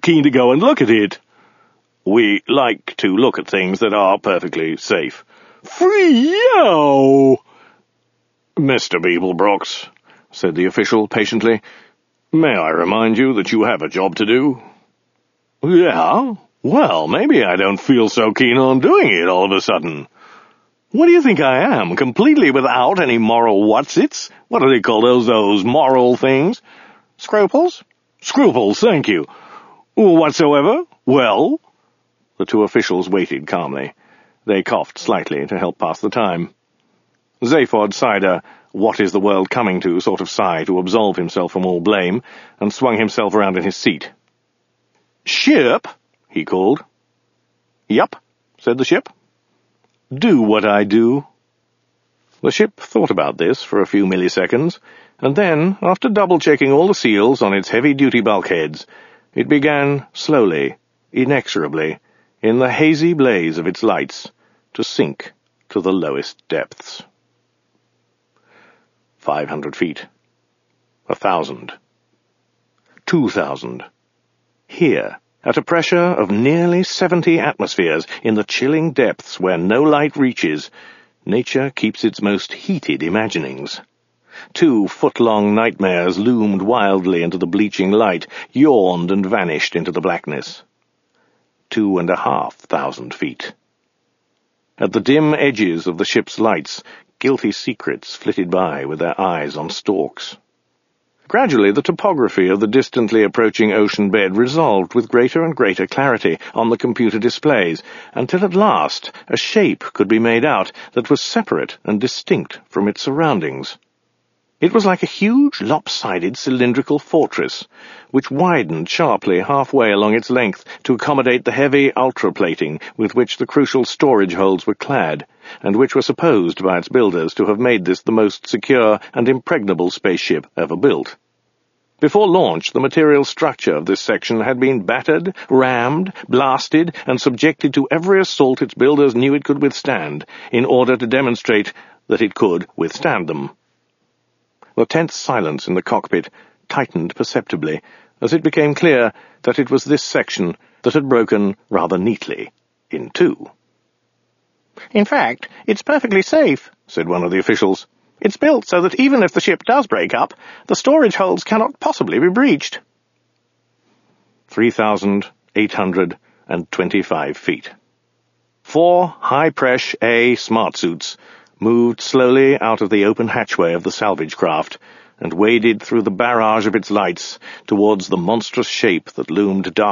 Keen to go and look at it? We like to look at things that are perfectly safe. Free-yow! Mr. Beeblebrox, said the official patiently, may I remind you that you have a job to do? Yeah? Well, maybe I don't feel so keen on doing it all of a sudden. What do you think I am, completely without any moral whatsits? What do they call those moral things? Scruples? Scruples, thank you. Whatsoever? Well? The two officials waited calmly. They coughed slightly to help pass the time. Zaphod sighed a what is the world coming to sort of sigh to absolve himself from all blame, and swung himself around in his seat. Ship? He called. Yup, said the ship. Do what I do. The ship thought about this for a few milliseconds, and then, after double-checking all the seals on its heavy-duty bulkheads, it began slowly, inexorably, in the hazy blaze of its lights, to sink to the lowest depths. 500 feet. 1,000. 2,000. Here, at a pressure of nearly 70 atmospheres, in the chilling depths where no light reaches, nature keeps its most heated imaginings. 2 foot-long nightmares loomed wildly into the bleaching light, yawned and vanished into the blackness. 2,500 feet. At the dim edges of the ship's lights, guilty secrets flitted by with their eyes on stalks. Gradually, the topography of the distantly approaching ocean bed resolved with greater and greater clarity on the computer displays, until at last a shape could be made out that was separate and distinct from its surroundings. It was like a huge, lopsided, cylindrical fortress, which widened sharply halfway along its length to accommodate the heavy ultraplating with which the crucial storage holds were clad, and which were supposed by its builders to have made this the most secure and impregnable spaceship ever built. Before launch, the material structure of this section had been battered, rammed, blasted, and subjected to every assault its builders knew it could withstand, in order to demonstrate that it could withstand them. The tense silence in the cockpit tightened perceptibly as it became clear that it was this section that had broken rather neatly in two. "In fact, it's perfectly safe," said one of the officials. "It's built so that even if the ship does break up, the storage holds cannot possibly be breached." 3,825 feet. 4 high-pressure A smart suits moved slowly out of the open hatchway of the salvage craft and waded through the barrage of its lights towards the monstrous shape that loomed dark